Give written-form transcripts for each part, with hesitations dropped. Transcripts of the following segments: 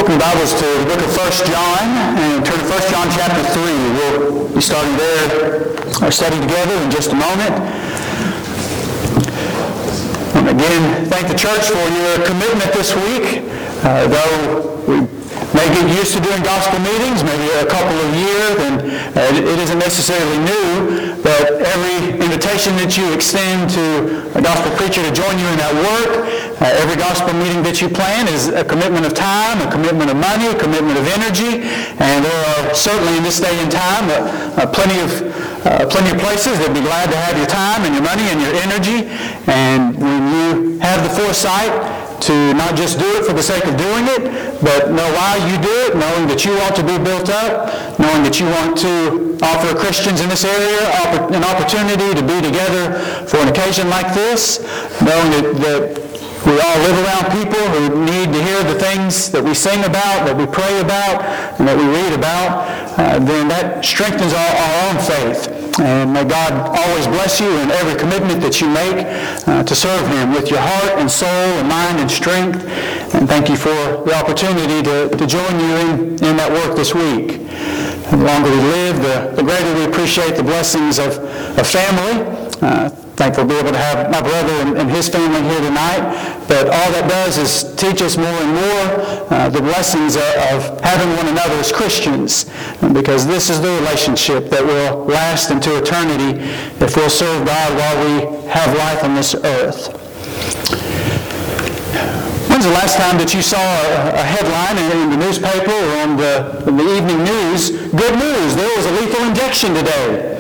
Open your Bibles to the book of 1 John and turn to 1 John chapter 3. We'll be starting there, our study together in just a moment. And again, thank the church for your commitment this week. Though we may get used to doing gospel meetings, maybe a couple of years, and it isn't necessarily new, but every invitation that you extend to a gospel preacher to join you in that work, every gospel meeting that you plan is a commitment of time, a commitment of money, a commitment of energy, and there are certainly in this day and time plenty of places that would be glad to have your time and your money and your energy. And when you have the foresight to not just do it for the sake of doing it, but know why you do it, knowing that you want to be built up, knowing that you want to offer Christians in this area an opportunity to be together for an occasion like this, knowing that we all live around people who need to hear the things that we sing about, that we pray about, and that we read about, then that strengthens our own faith. And may God always bless you in every commitment that you make to serve Him with your heart and soul and mind and strength. And thank you for the opportunity to join you in that work this week. The longer we live, the greater we appreciate the blessings of family. Thankful to be able to have my brother and his family here tonight. But all that does is teach us more and more the blessings of having one another as Christians, because this is the relationship that will last into eternity if we'll serve God while we have life on this earth. When's the last time that you saw a headline in the newspaper or on the evening news, "Good news, there was a lethal injection today"?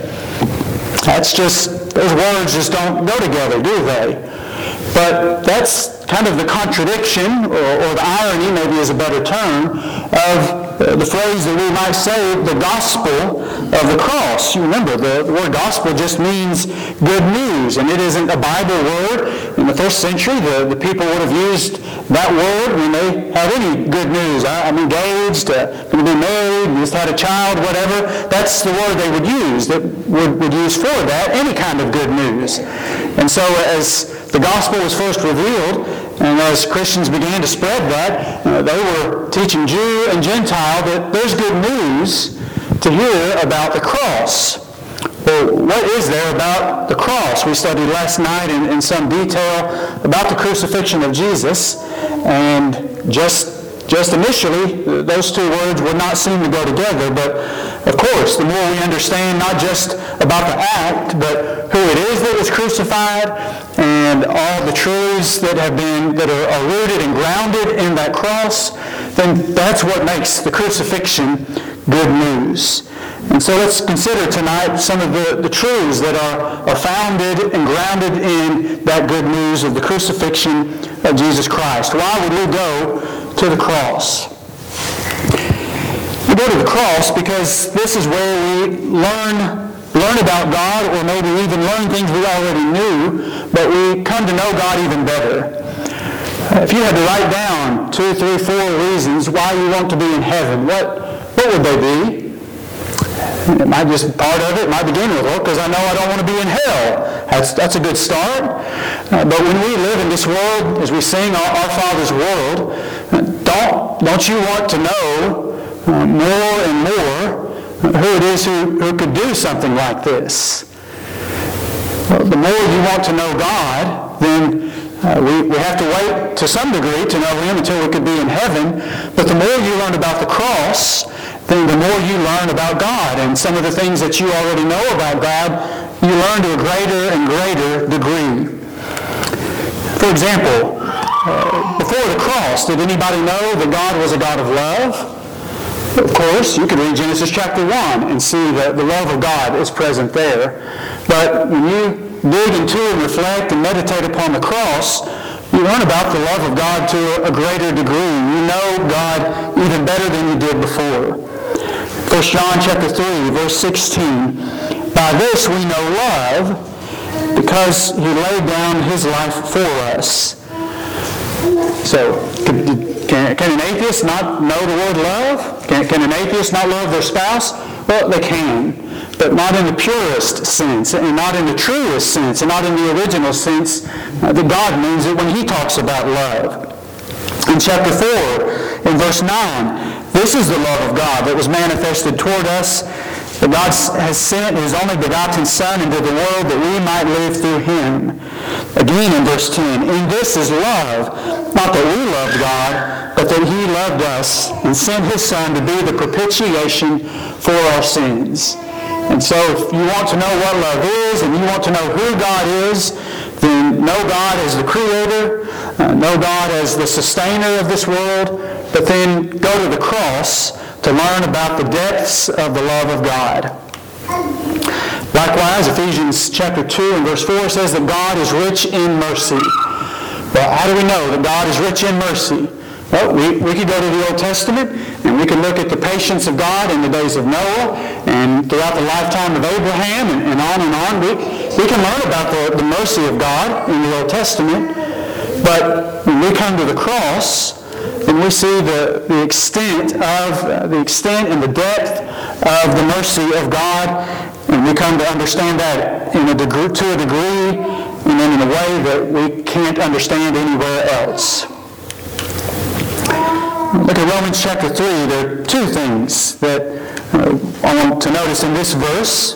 Those words just don't go together, do they? But that's kind of the contradiction, or the irony, maybe is a better term, of the phrase that we might say, the gospel of the cross. You remember, the word gospel just means good news, and it isn't a Bible word. In the first century, the people would have used that word when they had any good news. I'm engaged, going to be married, just had a child, whatever. That's the word they would use, that would use for that, any kind of good news. And so as the gospel was first revealed, and as Christians began to spread that, they were teaching Jew and Gentile that there's good news to hear about the cross. Well, what is there about the cross? We studied last night in some detail about the crucifixion of Jesus, and just initially, those two words would not seem to go together, but of course, the more we understand not just about the act, but who it is that was crucified, and all the truths that are rooted and grounded in that cross, then that's what makes the crucifixion good news. And so let's consider tonight some of the truths that are founded and grounded in that good news of the crucifixion of Jesus Christ. Why would we go to the cross? We go to the cross because this is where we learn about God, or maybe even learn things we already knew, but we come to know God even better. If you had to write down 2, 3, 4 reasons why you want to be in heaven, what would they be? It might just part of it might begin with, because I know I don't want to be in hell. That's a good start. But when we live in this world, as we sing our Father's world, don't you want to know more and more who it is who could do something like this? Well, the more you want to know God, then we have to wait to some degree to know Him until we could be in heaven. But the more you learn about the cross, then the more you learn about God. And some of the things that you already know about God, you learn to a greater and greater degree. For example, before the cross, did anybody know that God was a God of love? Of course, you can read Genesis chapter 1 and see that the love of God is present there. But when you dig into and reflect and meditate upon the cross, you learn about the love of God to a greater degree. You know God even better than you did before. 1 John chapter 3, verse 16. By this we know love, because He laid down His life for us. So, can an atheist not know the word love? Can an atheist not love their spouse? Well, they can, but not in the purest sense, and not in the truest sense, and not in the original sense that God means it when He talks about love. In chapter 4, in verse 9, this is the love of God that was manifested toward us, that God has sent His only begotten Son into the world that we might live through Him. Again in verse 10, in this is love, not that we loved God, but that He loved us and sent His Son to be the propitiation for our sins. And so if you want to know what love is and you want to know who God is, then know God as the Creator, know God as the sustainer of this world, but then go to the cross to learn about the depths of the love of God. Likewise, Ephesians chapter 2 and verse 4 says that God is rich in mercy. Well, how do we know that God is rich in mercy? Well, we could go to the Old Testament and we could look at the patience of God in the days of Noah and throughout the lifetime of Abraham and on and on. We can learn about the mercy of God in the Old Testament, but when we come to the cross, then we see the extent and the depth of the mercy of God, and we come to understand that to a degree, and then in a way that we can't understand anywhere else. Look at Romans chapter 3. There are two things that I want to notice in this verse.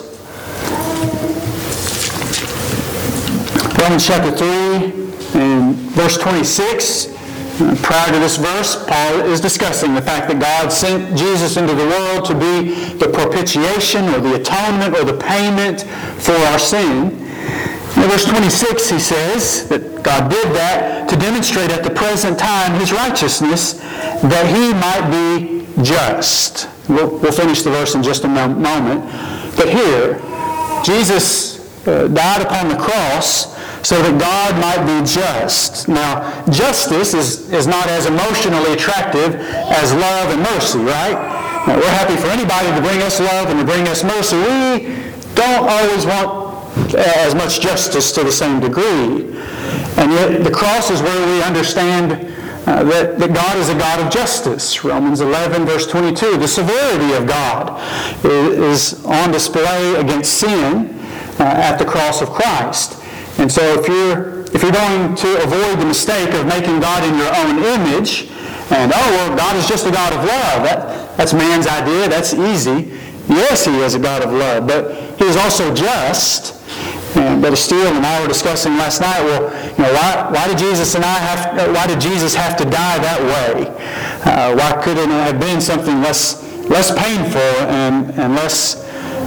Romans chapter 3 and verse 26. Prior to this verse, Paul is discussing the fact that God sent Jesus into the world to be the propitiation or the atonement or the payment for our sin. In verse 26, he says that God did that to demonstrate at the present time His righteousness, that He might be just. We'll finish the verse in just a moment. But here, Jesus died upon the cross so that God might be just. Now, justice is not as emotionally attractive as love and mercy, right? Now, we're happy for anybody to bring us love and to bring us mercy. We don't always want as much justice to the same degree. And yet the cross is where we understand that God is a God of justice. Romans 11, verse 22, the severity of God is on display against sin at the cross of Christ. And so if you're going to avoid the mistake of making God in your own image, and God is just a God of love, that's man's idea, that's easy. Yes, He is a God of love, but He is also just. But Steele and I were discussing last night, why did Jesus have to die that way? Why couldn't it have been something less painful and less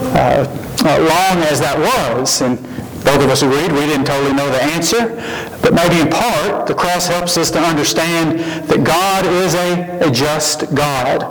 long as that was? And both of us agreed we didn't totally know the answer, but maybe in part the cross helps us to understand that God is a just God.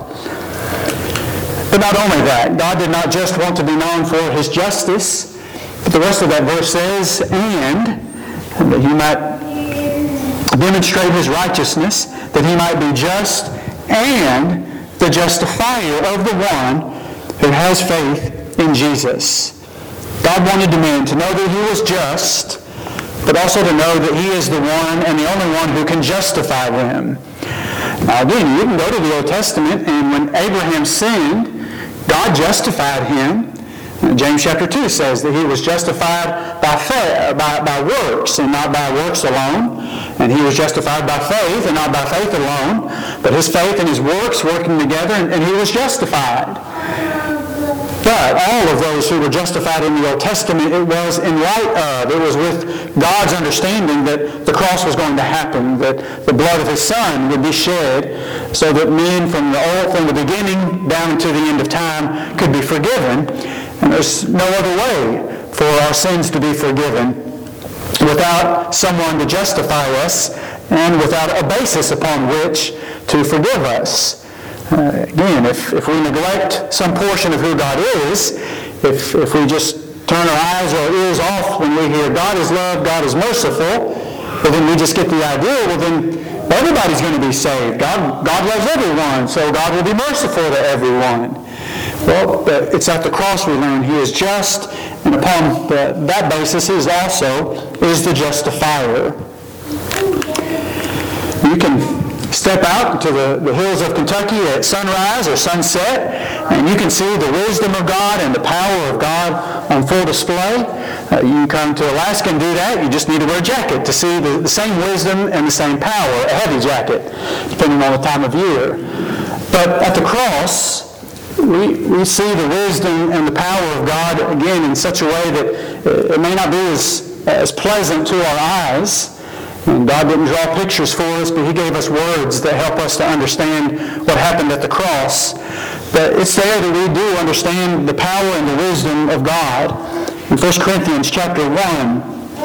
But not only that, God did not just want to be known for His justice, but the rest of that verse says, and that He might demonstrate His righteousness, that He might be just and the justifier of the one who has faith in Jesus. God wanted men to know that He was just, but also to know that He is the one and the only one who can justify them. Now again, you can go to the Old Testament, and when Abraham sinned, God justified him. James chapter 2 says that he was justified by works and not by works alone. And he was justified by faith and not by faith alone. But his faith and his works working together, and he was justified. But all of those who were justified in the Old Testament, it was in light of, it was with God's understanding that the cross was going to happen, that the blood of His Son would be shed, so that men from the beginning down to the end of time could be forgiven. And there's no other way for our sins to be forgiven without someone to justify us and without a basis upon which to forgive us. Again, if we neglect some portion of who God is, if we just turn our eyes or ears off when we hear God is love, God is merciful, well then we just get the idea, well then everybody's going to be saved. God loves everyone, so God will be merciful to everyone. Well, it's at the cross we learn He is just, and upon that basis He also is the justifier. You can Step out into the hills of Kentucky at sunrise or sunset, and you can see the wisdom of God and the power of God on full display. You can come to Alaska and do that. You just need to wear a jacket to see the same wisdom and the same power, a heavy jacket, depending on the time of year. But at the cross, we see the wisdom and the power of God, again, in such a way that it may not be as pleasant to our eyes. And God didn't draw pictures for us, but He gave us words that help us to understand what happened at the cross. But it's there that we do understand the power and the wisdom of God. In 1 Corinthians chapter 1,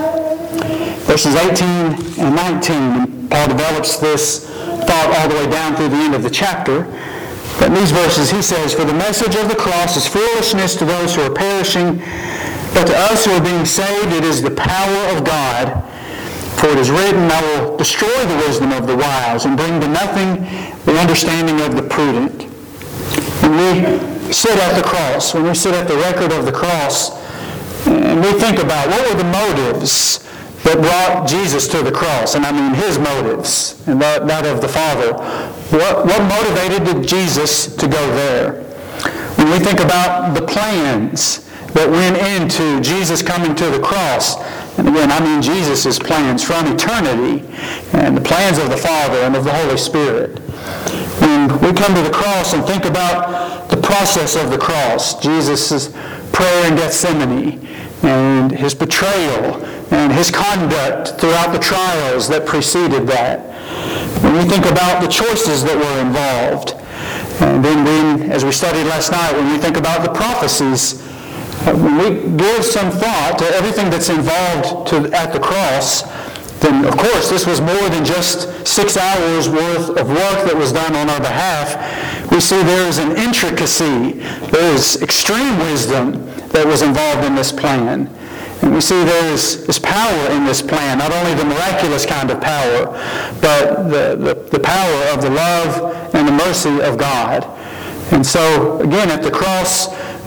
verses 18 and 19, Paul develops this thought all the way down through the end of the chapter. But in these verses he says, "For the message of the cross is foolishness to those who are perishing, but to us who are being saved it is the power of God. For it is written, I will destroy the wisdom of the wise and bring to nothing the understanding of the prudent." When we sit at the cross, when we sit at the record of the cross, and we think about what were the motives that brought Jesus to the cross, and I mean His motives, and that of the Father. What motivated Jesus to go there? When we think about the plans that went into Jesus coming to the cross, and again, I mean Jesus' plans from eternity, and the plans of the Father and of the Holy Spirit. When we come to the cross and think about the process of the cross, Jesus' prayer in Gethsemane, and His betrayal, and His conduct throughout the trials that preceded that. When we think about the choices that were involved, and then as we studied last night, when we think about the prophecies, when we give some thought to everything that's involved at the cross, then of course this was more than just 6 hours worth of work that was done on our behalf. We see there is an intricacy, there is extreme wisdom that was involved in this plan. And we see there is power in this plan, not only the miraculous kind of power, but the power of the love and the mercy of God. And so, again, at the cross,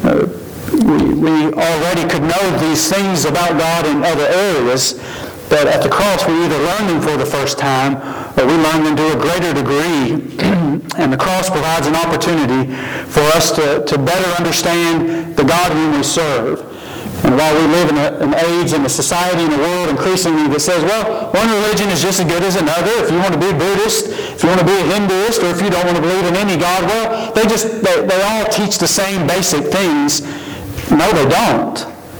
we already could know these things about God in other areas, but at the cross we either learn them for the first time or we learn them to a greater degree. And the cross provides an opportunity for us to better understand the God whom we serve. And while we live in an age and a society and a world increasingly that says, well, one religion is just as good as another. If you want to be Buddhist, if you want to be a Hinduist, or if you don't want to believe in any God, well, they all teach the same basic things. No, they don't.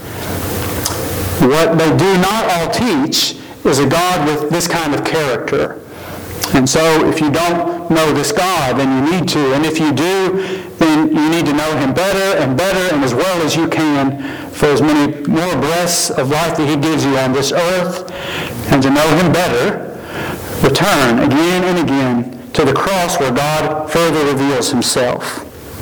What they do not all teach is a God with this kind of character. And so if you don't know this God, then you need to. And if you do, then you need to know Him better and as well as you can for as many more breaths of life that He gives you on this earth. And to know Him better, return again and again to the cross where God further reveals Himself.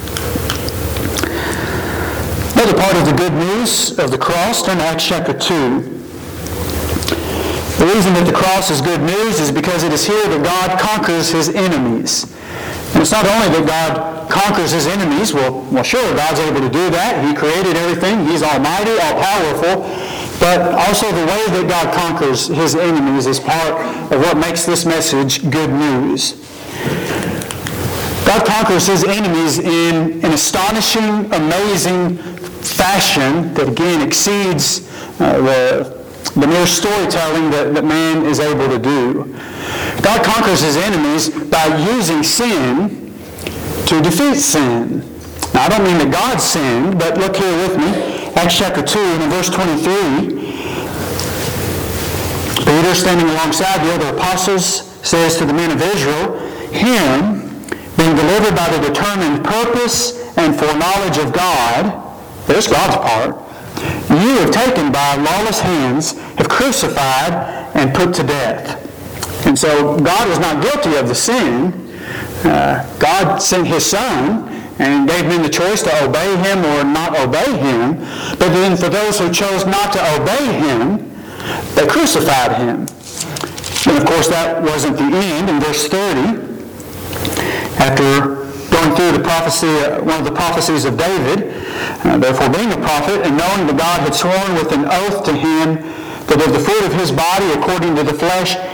Another part of the good news of the cross, turn to Acts chapter 2. The reason that the cross is good news is because it is here that God conquers His enemies. And it's not only that God conquers His enemies. Well, sure, God's able to do that. He created everything. He's almighty, all-powerful. But also the way that God conquers His enemies is part of what makes this message good news. God conquers His enemies in an astonishing, amazing fashion that again exceeds the mere storytelling that man is able to do. God conquers His enemies by using sin to defeat sin. Now, I don't mean that God sinned, but look here with me. Acts chapter 2 and in verse 23. Peter, standing alongside the other apostles, says to the men of Israel, Him, being delivered by the determined purpose and foreknowledge of God, there's God's part, you have taken by lawless hands, have crucified and put to death. And so God was not guilty of the sin. God sent His Son and gave men the choice to obey Him or not obey Him. But then for those who chose not to obey Him, they crucified Him. And of course that wasn't the end. In verse 30, after going through the prophecy, one of the prophecies of David, therefore being a prophet, and knowing that God had sworn with an oath to him that of the fruit of his body, according to the flesh,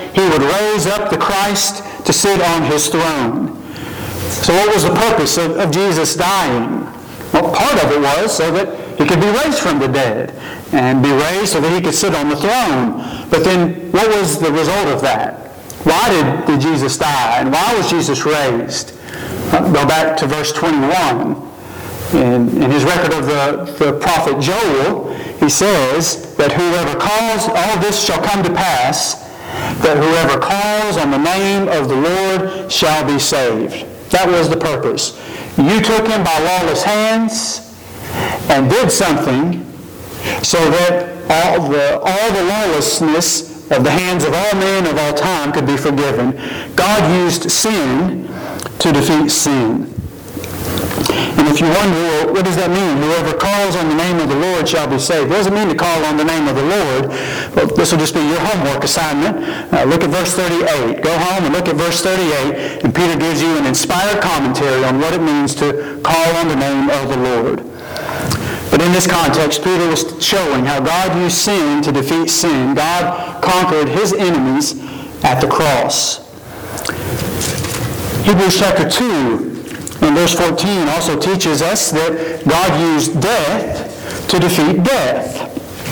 he would raise up the Christ to sit on his throne. So what was the purpose of Jesus dying? Well, part of it was so that he could be raised from the dead and be raised so that he could sit on the throne. But then what was the result of that? Why did Jesus die? And why was Jesus raised? Go back to verse 21. In his record of the prophet Joel, he says that whoever calls, all this shall come to pass, that whoever calls on the name of the Lord shall be saved. That was the purpose. You took him by lawless hands and did something so that all the lawlessness of the hands of all men of all time could be forgiven. God used sin to defeat sin. And if you wonder, well, what does that mean? Whoever calls on the name of the Lord shall be saved. What does it mean to call on the name of the Lord? Well, this will just be your homework assignment. Look at verse 38. Go home and look at verse 38, and Peter gives you an inspired commentary on what it means to call on the name of the Lord. But in this context, Peter was showing how God used sin to defeat sin. God conquered his enemies at the cross. Hebrews chapter 2 and verse 14 also teaches us that God used death to defeat death.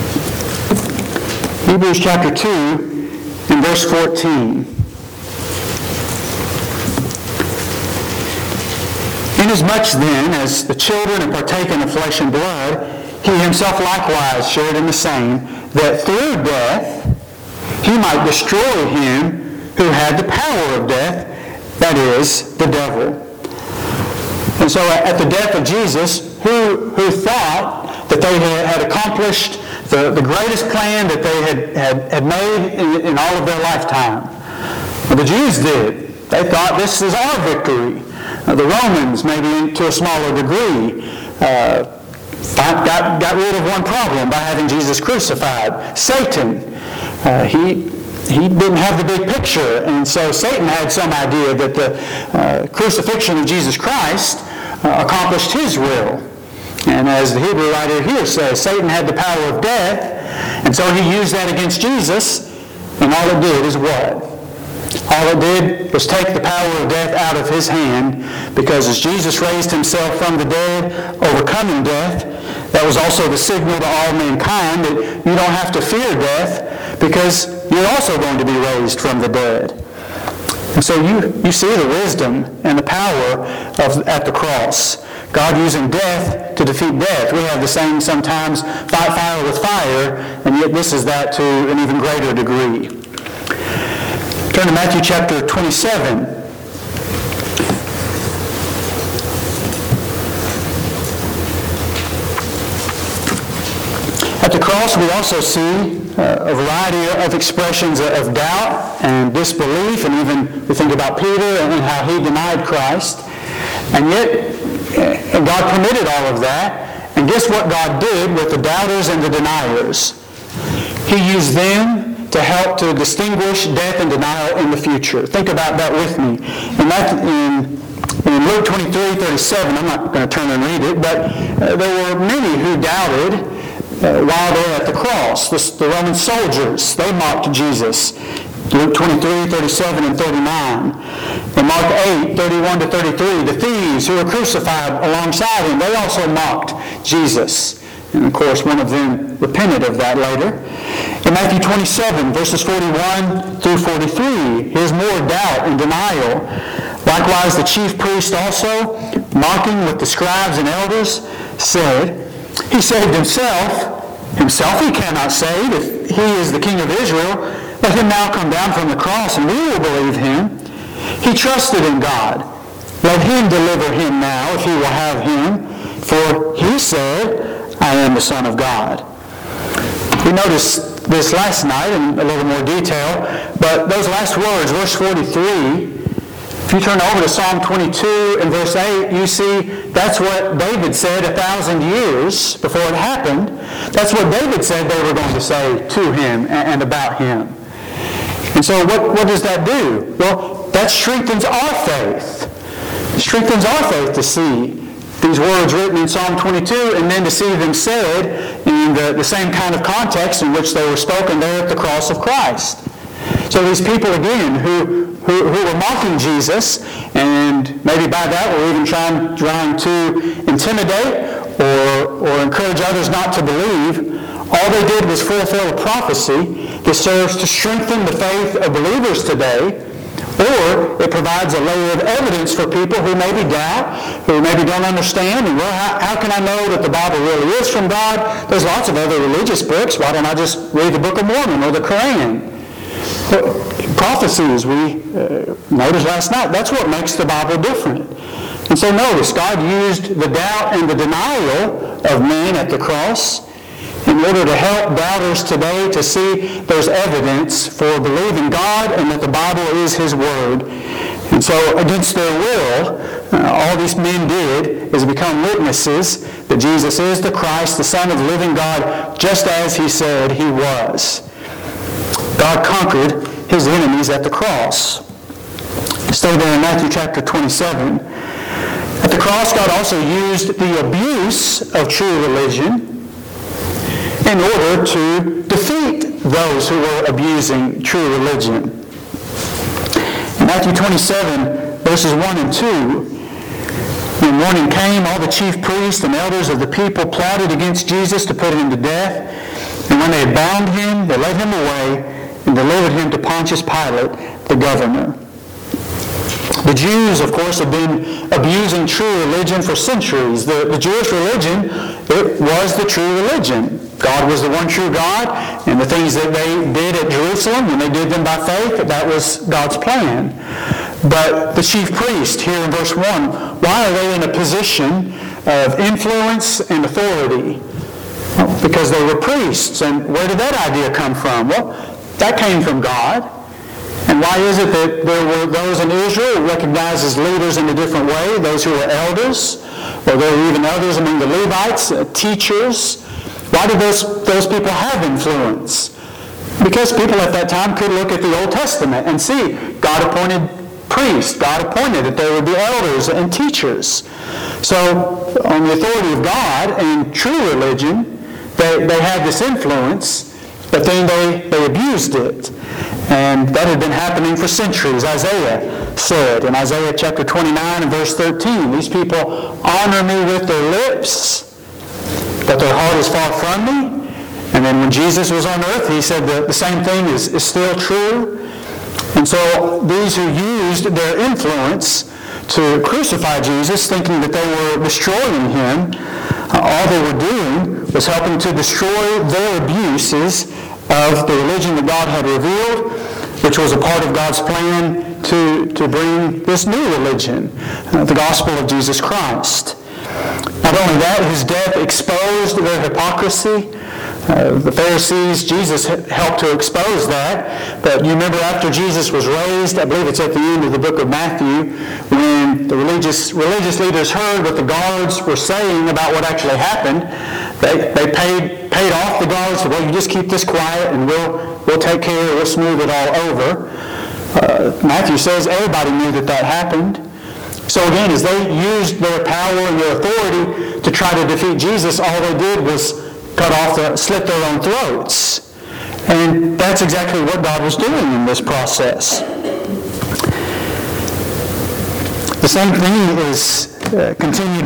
Hebrews chapter 2 and verse 14. Inasmuch then as the children have partaken of flesh and blood, he himself likewise shared in the same, that through death he might destroy him who had the power of death, that is, the devil. And so at the death of Jesus, who thought that they had accomplished the greatest plan that they had made in all of their lifetime? Well, the Jews did. They thought this is our victory. The Romans, maybe to a smaller degree, got rid of one problem by having Jesus crucified. Satan, he didn't have the big picture, and so Satan had some idea that the crucifixion of Jesus Christ accomplished his will. And as the Hebrew writer here says, Satan had the power of death, and so he used that against Jesus, and all it did is what? All it did was take the power of death out of his hand, because as Jesus raised himself from the dead, overcoming death, that was also the signal to all mankind that you don't have to fear death, because you're also going to be raised from the dead. And so you see the wisdom and the power at the cross. God using death to defeat death. We have the saying sometimes, fight fire with fire, and yet this is that to an even greater degree. Turn to Matthew chapter 27. At the cross, we also see a variety of expressions of doubt and disbelief, and even we think about Peter and how he denied Christ. And yet, God permitted all of that. And guess what God did with the doubters and the deniers? He used them to help to distinguish death and denial in the future. Think about that with me. In Luke 23:37, I'm not going to turn and read it, but there were many who doubted while they were at the cross. The Roman soldiers, they mocked Jesus. Luke 23:37 and 39. In Mark 8:31-33, the thieves who were crucified alongside him, they also mocked Jesus. And of course, one of them repented of that later. In Matthew 27, verses 41-43, here's more doubt and denial. Likewise, the chief priest also, mocking with the scribes and elders, said, he saved himself. Himself he cannot save. If he is the King of Israel, let him now come down from the cross, and we will believe him. He trusted in God. Let him deliver him now, if he will have him. For he said, I am the Son of God. We noticed this last night in a little more detail, but those last words, verse 43, if you turn over to Psalm 22 and verse 8, you see that's what David said 1,000 years before it happened. That's what David said they were going to say to him and about him. And so what does that do? Well, that strengthens our faith. It strengthens our faith to see these words written in Psalm 22 and then to see them said in the same kind of context in which they were spoken there at the cross of Christ. So these people, again, who were mocking Jesus, and maybe by that were even trying to intimidate or encourage others not to believe, all they did was fulfill a prophecy that serves to strengthen the faith of believers today, or it provides a layer of evidence for people who maybe doubt, who maybe don't understand, and how can I know that the Bible really is from God? There's lots of other religious books. Why don't I just read the Book of Mormon or the Quran? Prophecies, we noticed last night, that's what makes the Bible different. And so notice, God used the doubt and the denial of men at the cross in order to help doubters today to see there's evidence for believing God and that the Bible is His Word. And so against their will, all these men did is become witnesses that Jesus is the Christ, the Son of the living God, just as He said He was. God conquered His enemies at the cross. Stay there in Matthew chapter 27. At the cross, God also used the abuse of true religion in order to defeat those who were abusing true religion. In Matthew 27, verses 1 and 2, when morning came, all the chief priests and elders of the people plotted against Jesus to put Him to death. And when they had bound Him, they led Him away and delivered Him to Pontius Pilate, the governor. The Jews, of course, have been abusing true religion for centuries. The Jewish religion, it was the true religion. God was the one true God, and the things that they did at Jerusalem, when they did them by faith, that was God's plan. But the chief priest, here in verse 1, why are they in a position of influence and authority? Well, because they were priests. And where did that idea come from? Well, that came from God. And why is it that there were those in Israel recognized as leaders in a different way, those who were elders, or there were even others among the Levites, teachers? Why did those people have influence? Because people at that time could look at the Old Testament and see God appointed priests. God appointed that there would be elders and teachers. So on the authority of God and true religion, they had this influence, but then they abused it. And that had been happening for centuries. Isaiah said in Isaiah chapter 29 and verse 13, these people honor me with their lips, but their heart is far from me. And then when Jesus was on earth, He said the same thing is still true. And so these who used their influence to crucify Jesus, thinking that they were destroying Him, all they were doing was helping to destroy their abuses of the religion that God had revealed, which was a part of God's plan to bring this new religion, the gospel of Jesus Christ. Not only that, His death exposed their hypocrisy. The Pharisees, Jesus helped to expose that. But you remember after Jesus was raised, I believe it's at the end of the book of Matthew, when the religious leaders heard what the guards were saying about what actually happened, they paid off the guards. Well, you just keep this quiet and we'll take care of it, we'll smooth it all over. Matthew says everybody knew that happened. So again, as they used their power and their authority to try to defeat Jesus, all they did was slit their own throats. And that's exactly what God was doing in this process. The same thing is continued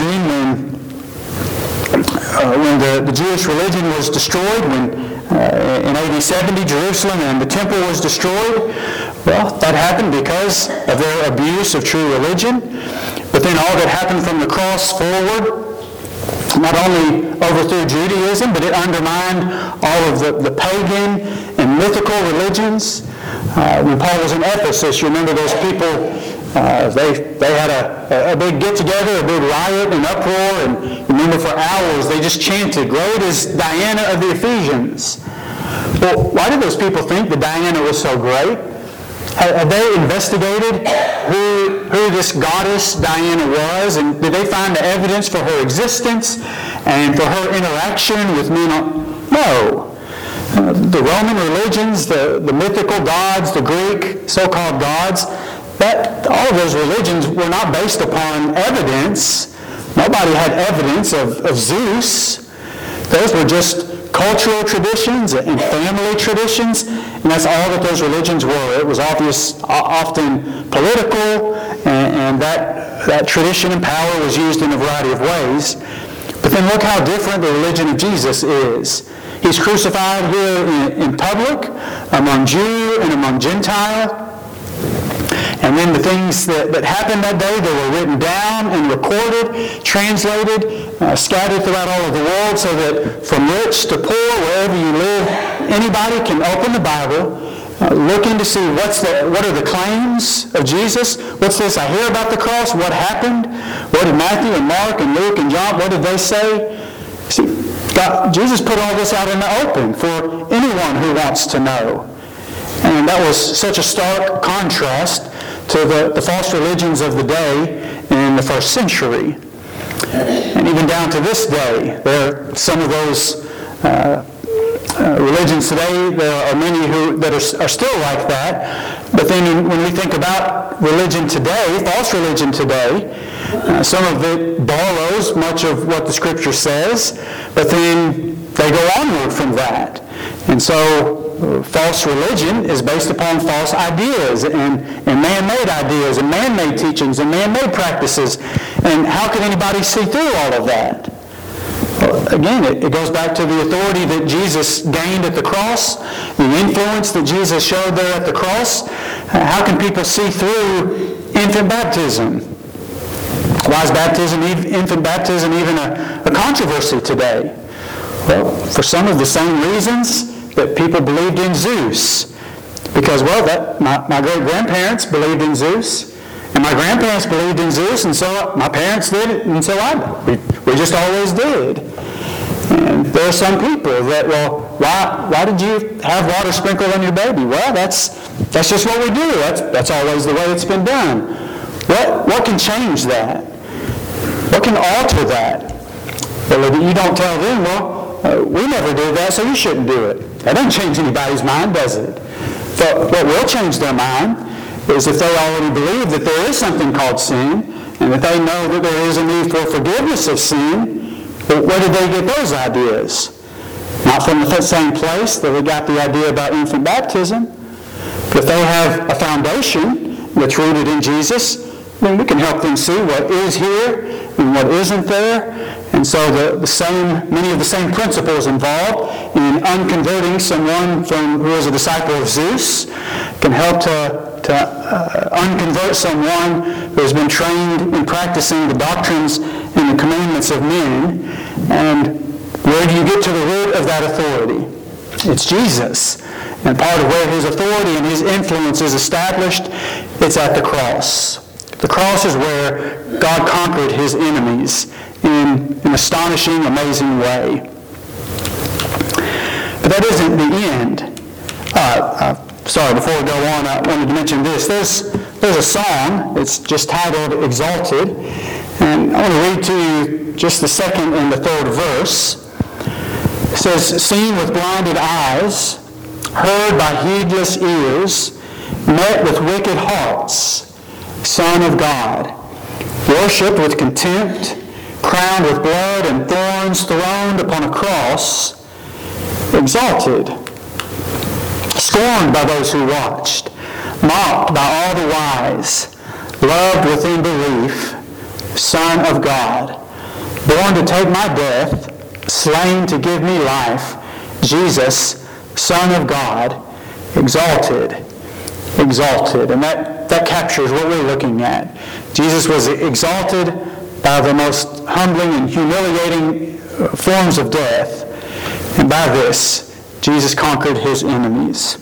when the Jewish religion was destroyed, when in AD 70 Jerusalem and the temple was destroyed. Well, that happened because of their abuse of true religion. But then all that happened from the cross forward not only overthrew Judaism, but it undermined all of the pagan and mythical religions. When Paul was in Ephesus, you remember those people, they had a big get-together, a big riot and uproar, and you remember for hours they just chanted, "Great is Diana of the Ephesians." Well, why did those people think that Diana was so great? Have they investigated who this goddess Diana was, and did they find the evidence for her existence and for her interaction with men? No. The Roman religions, the mythical gods, the Greek so-called gods, all of those religions were not based upon evidence. Nobody had evidence of Zeus. Those were just cultural traditions and family traditions, and that's all that those religions were. It was often political, and that tradition and power was used in a variety of ways. But then look how different the religion of Jesus is. He's crucified here in public, among Jew and among Gentile. And then the things that happened that day, they were written down and recorded, translated, scattered throughout all of the world, so that from rich to poor, wherever you live, anybody can open the Bible, look in to see what are the claims of Jesus. What's this I hear about the cross? What happened? What did Matthew and Mark and Luke and John, what did they say? See, Jesus put all this out in the open for anyone who wants to know. And that was such a stark contrast to the false religions of the day in the first century. And even down to this day, there are some of those religions today, there are many that are still like that. But then when we think about religion today, false religion today, some of it borrows much of what the Scripture says, but then they go onward from that. And so false religion is based upon false ideas and man-made ideas and man-made teachings and man-made practices. And how can anybody see through all of that? Well, again, it goes back to the authority that Jesus gained at the cross, the influence that Jesus showed there at the cross. How can people see through infant baptism? Why is infant baptism even a controversy today? Well, for some of the same reasons that people believed in Zeus. Because, my great-grandparents believed in Zeus, and my grandparents believed in Zeus, and so my parents did, and so we just always did. And there are some people that, why did you have water sprinkled on your baby? Well, that's just what we do. That's always the way it's been done. What can change that? What can alter that? Well, you don't tell them, we never did that, so you shouldn't do it. That doesn't change anybody's mind, does it? But what will change their mind is if they already believe that there is something called sin, and that they know that there is a need for forgiveness of sin. But where did they get those ideas? Not from the same place that we got the idea about infant baptism. But if they have a foundation that's rooted in Jesus, then we can help them see what is here and what isn't there. And so many of the same principles involved in unconverting someone who is a disciple of Zeus can help to unconvert someone who has been trained in practicing the doctrines and the commandments of men. And where do you get to the root of that authority? It's Jesus. And part of where his authority and his influence is established, it's at the cross. The cross is where God conquered his enemies in an astonishing, amazing way. But that isn't the end. Before we go on, I wanted to mention this. There's a song. It's just titled Exalted. And I want to read to you just the second and the third verse. It says, "Seen with blinded eyes, heard by heedless ears, met with wicked hearts, Son of God, worshipped with contempt, crowned with blood and thorns, throned upon a cross, exalted, scorned by those who watched, mocked by all the wise, loved within belief, Son of God, born to take my death, slain to give me life, Jesus, Son of God, exalted, exalted." And that captures what we're looking at. Jesus was exalted by the most humbling and humiliating forms of death. And by this, Jesus conquered his enemies.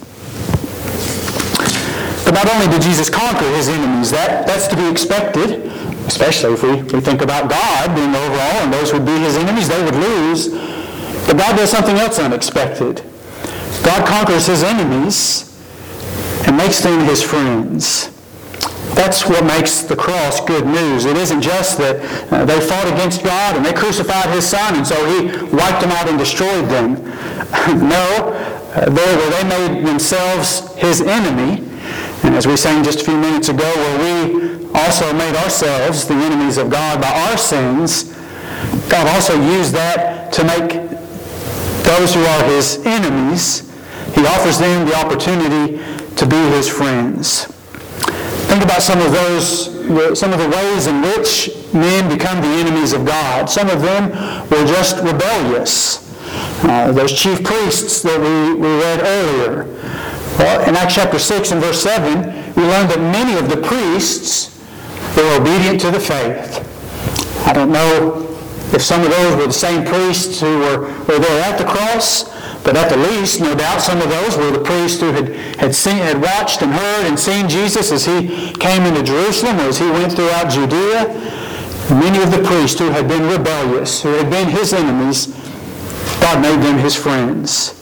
But not only did Jesus conquer his enemies, that's to be expected, especially if we think about God being overall, and those would be his enemies, they would lose. But God does something else unexpected. God conquers his enemies and makes them his friends. That's what makes the cross good news. It isn't just that they fought against God and they crucified his Son, and so he wiped them out and destroyed them. No, they made themselves his enemy. And as we sang just a few minutes ago, where we also made ourselves the enemies of God by our sins, God also used that to make those who are his enemies, he offers them the opportunity to be his friends. Think about some of the ways in which men become the enemies of God. Some of them were just rebellious. Those chief priests that we read earlier. Well, in Acts chapter 6 and verse 7, we learn that many of the priests were obedient to the faith. I don't know if some of those were the same priests who were there at the cross, but at the least, no doubt, some of those were the priests who had watched and heard and seen Jesus as he came into Jerusalem, or as he went throughout Judea. Many of the priests who had been rebellious, who had been his enemies, God made them his friends.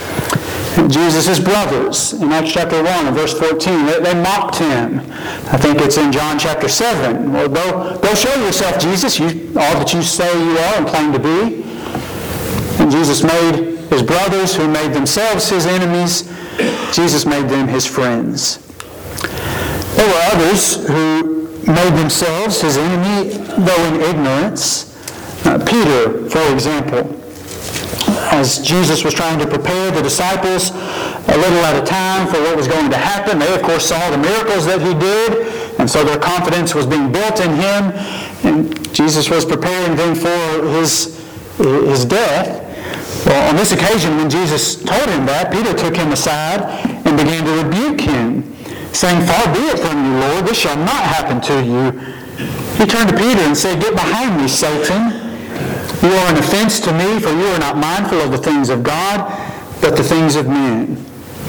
Jesus' brothers, in Acts chapter 1 and verse 14, they mocked him. I think it's in John chapter 7. Well, go show yourself, Jesus, all that you say you are and claim to be. And Jesus made his brothers, who made themselves his enemies, Jesus made them his friends. There were others who made themselves his enemy, though in ignorance. Peter, for example, as Jesus was trying to prepare the disciples a little at a time for what was going to happen, they of course saw the miracles that he did, and so their confidence was being built in him, and Jesus was preparing them for his death. Well, on this occasion, when Jesus told him that, Peter took him aside and began to rebuke him, saying, "Far be it from you, Lord, this shall not happen to you." He turned to Peter and said, "Get behind me, Satan. You are an offense to me, for you are not mindful of the things of God, but the things of men."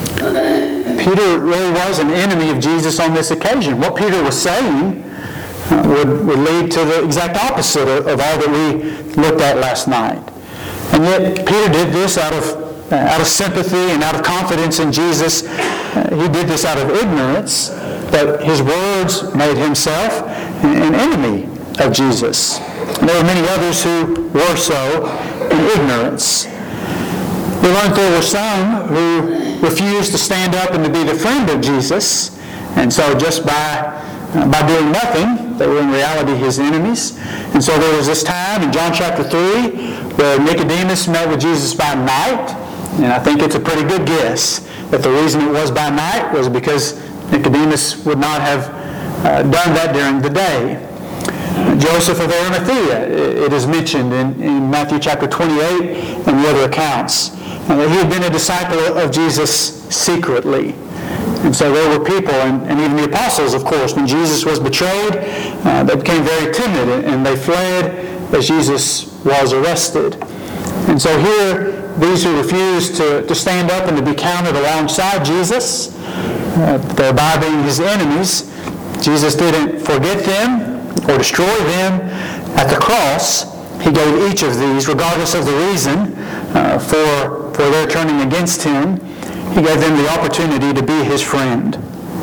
Peter really was an enemy of Jesus on this occasion. What Peter was saying would lead to the exact opposite of all that we looked at last night. And yet Peter did this out of sympathy and out of confidence in Jesus. He did this out of ignorance, but his words made himself an enemy of Jesus. And there were many others who were so in ignorance. We learned there were some who refused to stand up and to be the friend of Jesus, and so just by doing nothing, they were in reality his enemies. And so there was this time in John chapter 3 where Nicodemus met with Jesus by night, and I think it's a pretty good guess that the reason it was by night was because Nicodemus would not have done that during the day. Joseph of Arimathea, it is mentioned in Matthew chapter 28 and the other accounts, that he had been a disciple of Jesus secretly. And so there were people, and even the apostles, of course, when Jesus was betrayed, they became very timid and they fled as Jesus was arrested. And so here, these who refused to stand up and to be counted alongside Jesus, thereby being his enemies, Jesus didn't forget them or destroy them at the cross. He gave each of these, regardless of the reason for their turning against him, he gave them the opportunity to be his friend.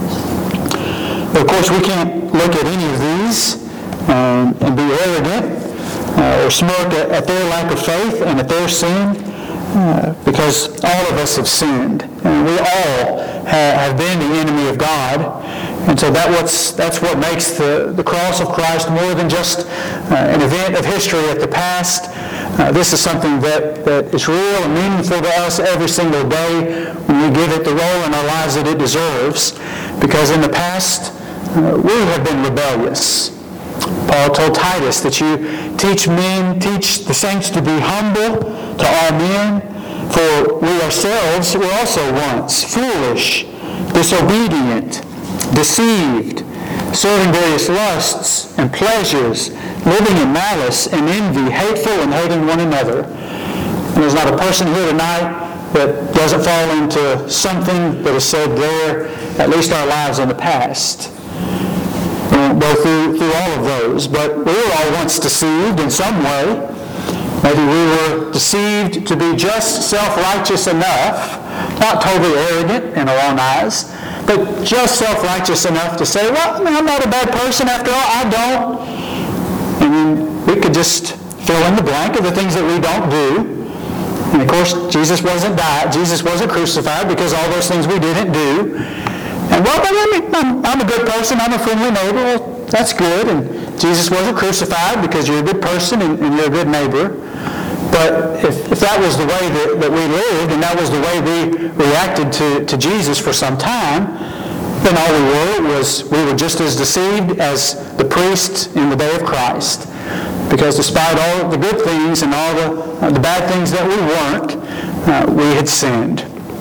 But of course, we can't look at any of these and be arrogant or smirk at their lack of faith and at their sin, because all of us have sinned. And we all have been the enemy of God. And so that's what makes the cross of Christ more than just an event of history at the past. This is something that is real and meaningful to us every single day when we give it the role in our lives that it deserves. Because in the past, we have been rebellious. Paul told Titus that you teach the saints to be humble to all men, for we ourselves were also once foolish, disobedient, deceived, serving various lusts and pleasures, living in malice and envy, hateful and hating one another. And there's not a person here tonight that doesn't fall into something that is said there, at least our lives in the past. We won't go through all of those, but we were all once deceived in some way. Maybe we were deceived to be just self-righteous enough, not totally arrogant in our own eyes, but just self-righteous enough to say, well, I'm not a bad person after all, I don't. And then we could just fill in the blank of the things that we don't do. And of course, Jesus wasn't crucified because all those things we didn't do. And well, I'm a good person, I'm a friendly neighbor, well, that's good. And Jesus wasn't crucified because you're a good person and you're a good neighbor. But if that was the way that we lived, and that was the way we reacted to Jesus for some time, then all we were just as deceived as the priests in the day of Christ. Because despite all the good things and all the bad things that we weren't, we had sinned.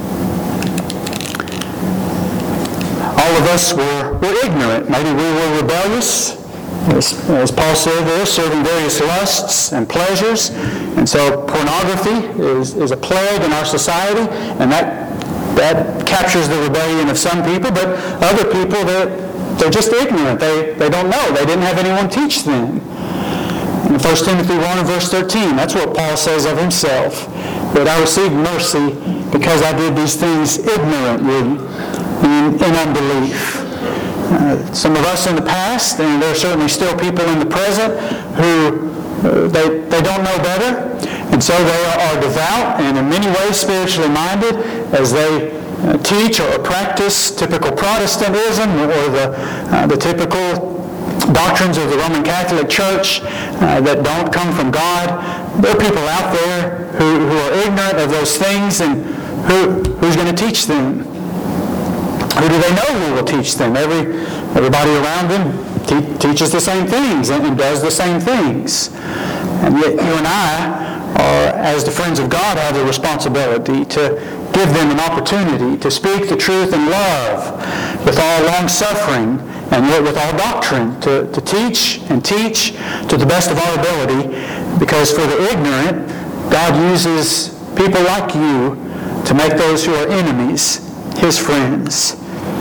All of us were ignorant. Maybe we were rebellious, as Paul said there, serving various lusts and pleasures. And so pornography is a plague in our society, and that captures the rebellion of some people. But other people, they're just ignorant. They don't know. They didn't have anyone teach them. In 1 Timothy 1 and verse 13, that's what Paul says of himself, that I received mercy because I did these things ignorantly in unbelief. Some of us in the past, and there are certainly still people in the present, who they don't know better, and so they are devout and in many ways spiritually minded as they teach or practice typical Protestantism or the typical doctrines of the Roman Catholic Church that don't come from God. There are people out there who are ignorant of those things, and who's going to teach them? Who do they know who will teach them? Everybody around them teaches the same things and does the same things. And yet you and I, as the friends of God, have the responsibility to give them an opportunity to speak the truth in love, with all long-suffering, and yet with all doctrine, to teach and teach to the best of our ability, because for the ignorant, God uses people like you to make those who are enemies His friends.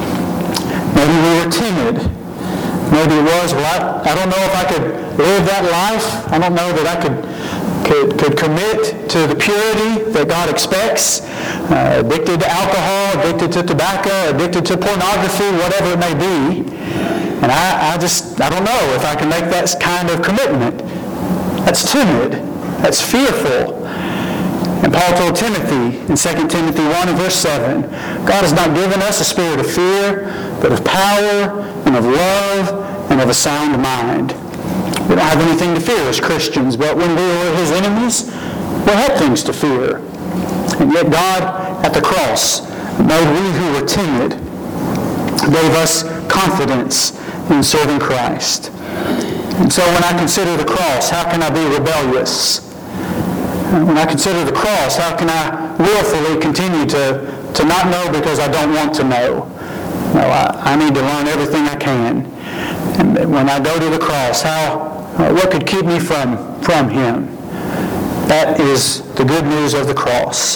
Maybe we were timid. Maybe it was, I don't know if I could live that life. I don't know that I could commit to the purity that God expects. Addicted to alcohol, addicted to tobacco, addicted to pornography, whatever it may be. And I don't know if I can make that kind of commitment. That's timid. That's fearful. And Paul told Timothy in 2 Timothy 1 and verse 7, God has not given us a spirit of fear, but of power and of love and of a sound mind. We don't have anything to fear as Christians, but when we were His enemies, we had things to fear. And yet God, at the cross, made we who were timid, gave us confidence in serving Christ. And so when I consider the cross, how can I be rebellious? When I consider the cross, how can I willfully continue to not know because I don't want to know? No, I need to learn everything I can. And when I go to the cross, what could keep me from Him? That is the good news of the cross.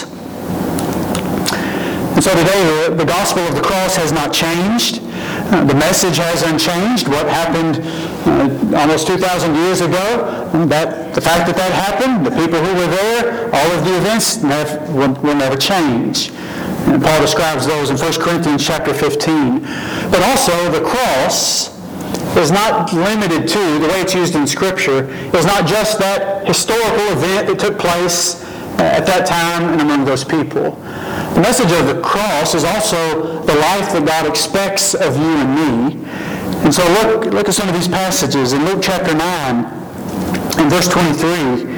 And so today, the gospel of the cross has not changed. The message hasn't changed. What happened almost 2,000 years ago, the fact that happened, the people who were there, all of the events will never change. And Paul describes those in 1 Corinthians chapter 15. But also, the cross is not limited to, the way it's used in Scripture, is not just that historical event that took place at that time and among those people. The message of the cross is also the life that God expects of you and me. And so look at some of these passages. In Luke chapter 9, in verse 23,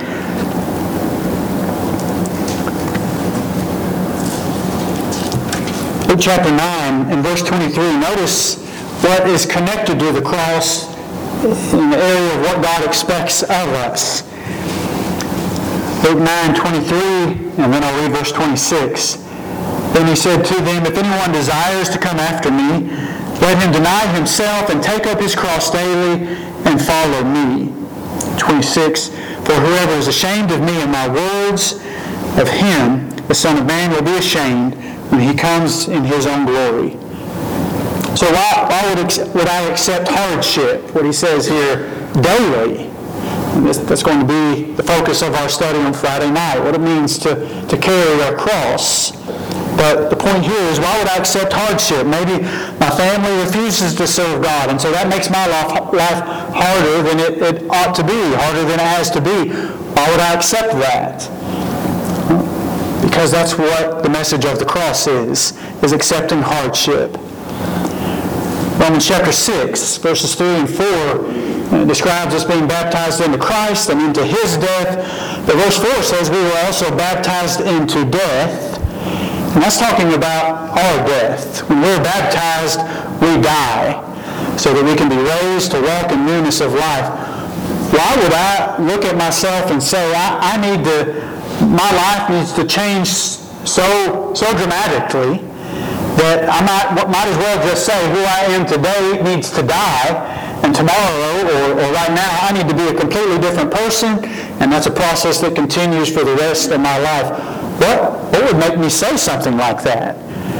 Luke chapter 9 and verse 23, notice what is connected to the cross in the area of what God expects of us. Luke 9:23, and then I'll read verse 26. Then he said to them, if anyone desires to come after me, let him deny himself and take up his cross daily and follow me. 26, for whoever is ashamed of me and my words, of him the Son of Man will be ashamed when he comes in his own glory. So why would I accept hardship? What he says here, daily. And that's going to be the focus of our study on Friday night, what it means to carry our cross. But the point here is, why would I accept hardship? Maybe my family refuses to serve God, and so that makes my life harder than it ought to be, harder than it has to be. Why would I accept that? Because that's what the message of the cross is accepting hardship. Romans chapter 6, verses 3 and 4 describes us being baptized into Christ and into His death, But verse 4 says we were also baptized into death. And that's talking about our death. When we're baptized, we die so that we can be raised to walk in newness of life. Why would I look at myself and say, my life needs to change so dramatically that I might as well just say who I am today needs to die, and tomorrow or right now I need to be a completely different person, and that's a process that continues for the rest of my life. What would make me say something like that?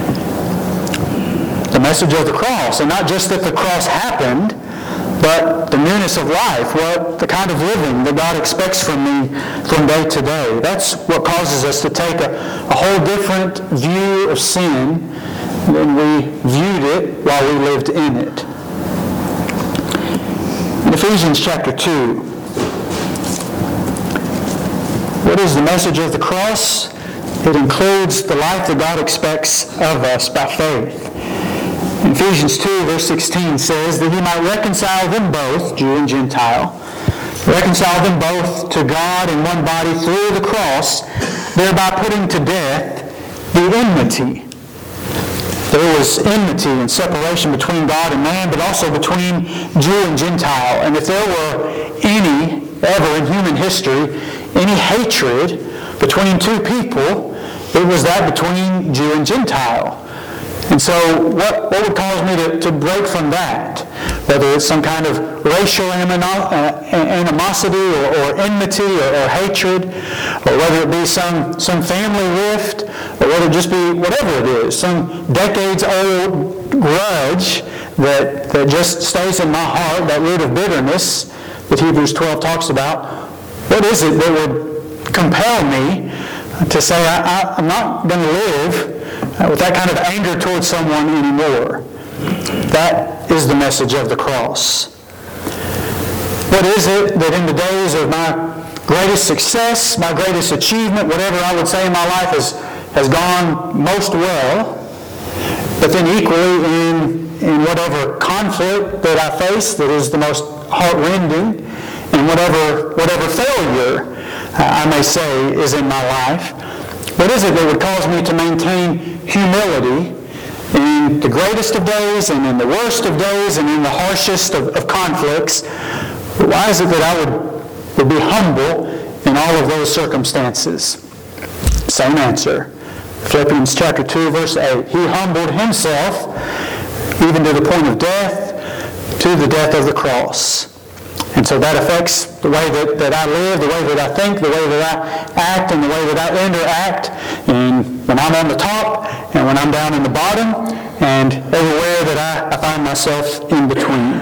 The message of the cross, and not just that the cross happened, but the newness of life, the kind of living that God expects from me from day to day. That's what causes us to take a whole different view of sin than we viewed it while we lived in it. In Ephesians chapter 2, what is the message of the cross? It includes the life that God expects of us by faith. In Ephesians 2, verse 16 says that He might reconcile them both, Jew and Gentile, reconcile them both to God in one body through the cross, thereby putting to death the enmity. There was enmity and separation between God and man, but also between Jew and Gentile. And if there were any, ever in human history, any hatred between two people, it was that between Jew and Gentile. And so what would cause me to break from that? Whether it's some kind of racial animosity or enmity or hatred, or whether it be some family rift, or whether it just be whatever it is, some decades-old grudge that just stays in my heart, that root of bitterness that Hebrews 12 talks about. What is it that would compel me to say I'm not going to live with that kind of anger towards someone anymore? That is the message of the cross. What is it that in the days of my greatest success, my greatest achievement, whatever I would say in my life has gone most well, but then equally in whatever conflict that I face that is the most heart-rending, and whatever failure I may say is in my life, what is it that would cause me to maintain humility in the greatest of days and in the worst of days and in the harshest of conflicts? Why is it that I would be humble in all of those circumstances? Same answer. Philippians chapter 2, verse 8. He humbled Himself even to the point of death, to the death of the cross. And so that affects the way that I live, the way that I think, the way that I act, and the way that I interact. And when I'm on the top, and when I'm down in the bottom, and everywhere that I find myself in between.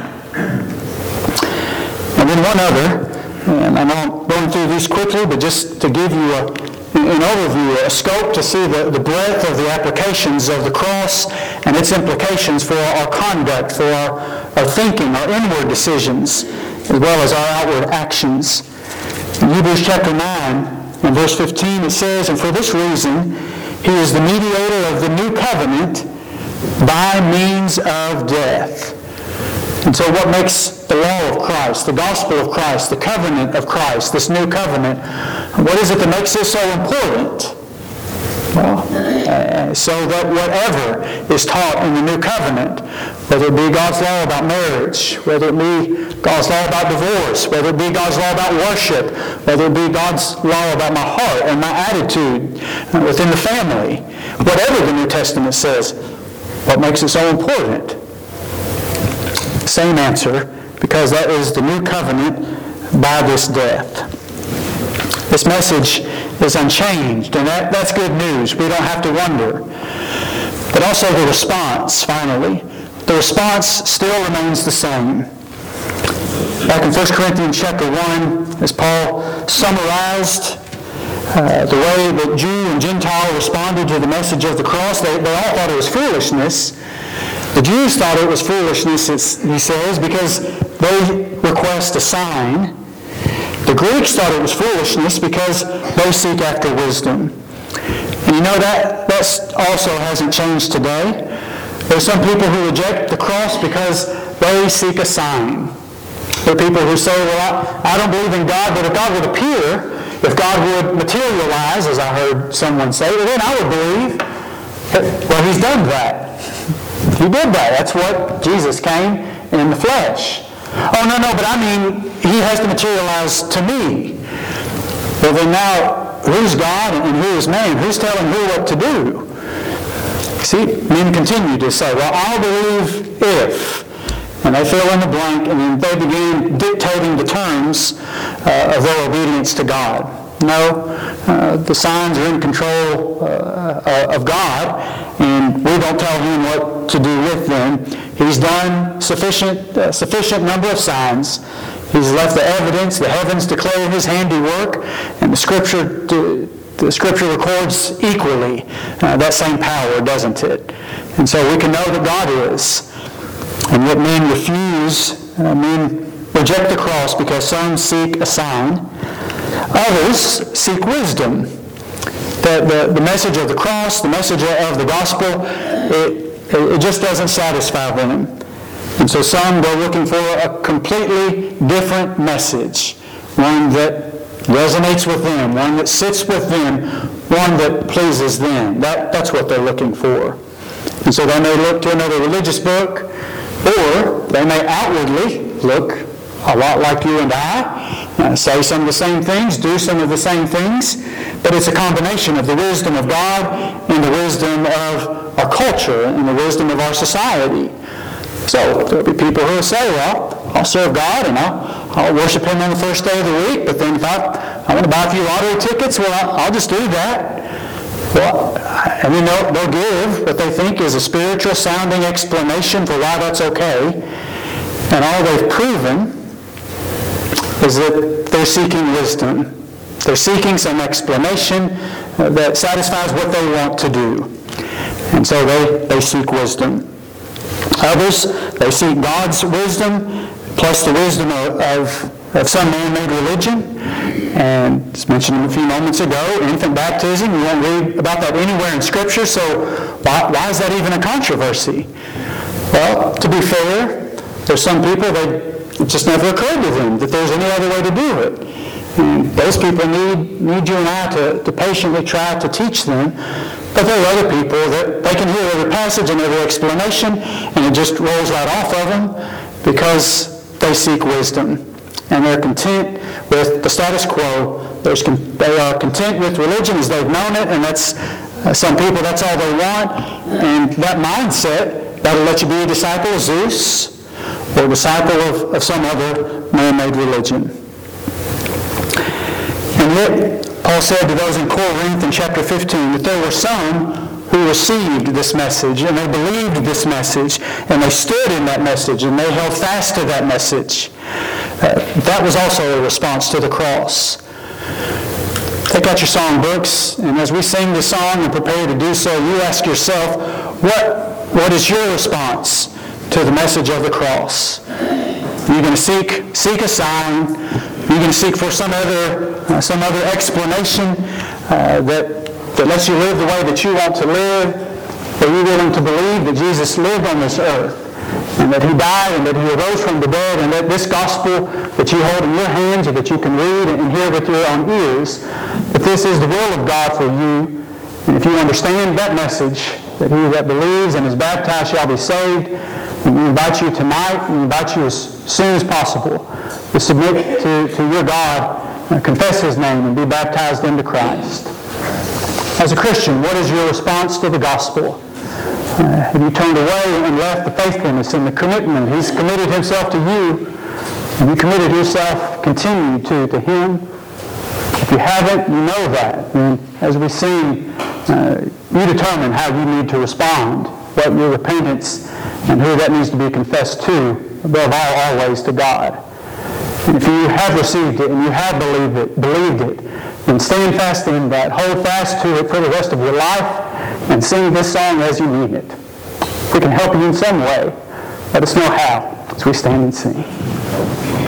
And then one other, and I know I'm going through these quickly, but just to give you an overview, a scope to see the breadth of the applications of the cross and its implications for our conduct, for our thinking, our inward decisions, as well as our outward actions. In Hebrews chapter 9 and verse 15 it says, "And for this reason He is the mediator of the new covenant by means of death." And so what makes the law of Christ, the gospel of Christ, the covenant of Christ, this new covenant, what is it that makes it so important? Well, so that whatever is taught in the new covenant, whether it be God's law about marriage, whether it be God's law about divorce, whether it be God's law about worship, whether it be God's law about my heart and my attitude within the family, whatever the New Testament says, what makes it so important? Same answer, because that is the new covenant by this death. This message is unchanged, and that's good news. We don't have to wonder. But also the response, finally. The response still remains the same. Back in 1 Corinthians chapter 1, as Paul summarized the way that Jew and Gentile responded to the message of the cross, they all thought it was foolishness. The Jews thought it was foolishness, he says, because they request a sign. The Greeks thought it was foolishness because they seek after wisdom. And you know that also hasn't changed today. There are some people who reject the cross because they seek a sign. There are people who say, well, I don't believe in God, but if God would appear, if God would materialize, as I heard someone say, then I would believe, well, He's done that. He did that. That's what Jesus came in the flesh. Oh, no, but I mean, He has to materialize to me. Well, then now, who's God and who is man? Who's telling who what to do? See, men continue to say, well, I'll believe if. And they fill in the blank, and then they begin dictating the terms of their obedience to God. No, the signs are in control of God, and we don't tell Him what to do with them. He's done sufficient number of signs. He's left the evidence. The heavens declare His handiwork, and the Scripture records equally that same power, doesn't it? And so we can know that God is. And yet men reject the cross because some seek a sign. Others seek wisdom. The message of the cross, the message of the gospel, it just doesn't satisfy them. And so some go looking for a completely different message, one that resonates with them, one that sits with them, one that pleases them. That's what they're looking for. And so they may look to another religious book, or they may outwardly look a lot like you and I, say some of the same things, do some of the same things, but it's a combination of the wisdom of God and the wisdom of our culture and the wisdom of our society. So there'll be people who will say, well, I'll serve God and I'll worship Him on the first day of the week, but then if I want to buy a few lottery tickets, well, I'll just do that. Well, and then they'll give what they think is a spiritual sounding explanation for why that's okay. And all they've proven is that they're seeking wisdom. They're seeking some explanation that satisfies what they want to do. And so they seek wisdom. Others, they seek God's wisdom plus the wisdom of some man-made religion. And as mentioned a few moments ago, infant baptism, you won't read about that anywhere in Scripture, so why is that even a controversy? Well, to be fair, there's some people that it just never occurred to them that there's any other way to do it. And those people need you and I to patiently try to teach them. But there are other people that they can hear every passage and every explanation, and it just rolls right off of them because they seek wisdom. And they're content with the status quo. They are content with religion as they've known it, and that's some people, that's all they want. And that mindset, that'll let you be a disciple of Zeus or a disciple of some other man-made religion. And yet, Paul said to those in Corinth in chapter 15 that there were some who received this message, and they believed this message, and they stood in that message, and they held fast to that message. That was also a response to the cross. Take out your song books, and as we sing the song and prepare to do so, you ask yourself, what is your response to the message of the cross? You're going to seek a sign. You're going to seek for some other explanation that lets you live the way that you want to live. Are you willing to believe that Jesus lived on this earth, and that He died, and that He arose from the dead, and that this gospel that you hold in your hands, or that you can read and hear with your own ears, that this is the will of God for you? And if you understand that message, that he that believes and is baptized shall be saved, and we invite you tonight, we invite you as soon as possible to submit to your God, confess His name, and be baptized into Christ. As a Christian, what is your response to the gospel? Have you turned away and left the faithfulness and the commitment? He's committed Himself to you, and you committed yourself, continue to Him. If you haven't, you know that. And as we sing, you determine how you need to respond, what your repentance and who that needs to be confessed to, above all, always to God. And if you have received it and you have believed it, then stand fast in that. Hold fast to it for the rest of your life and sing this song as you mean it. If we can help you in some way, let us know how as we stand and sing.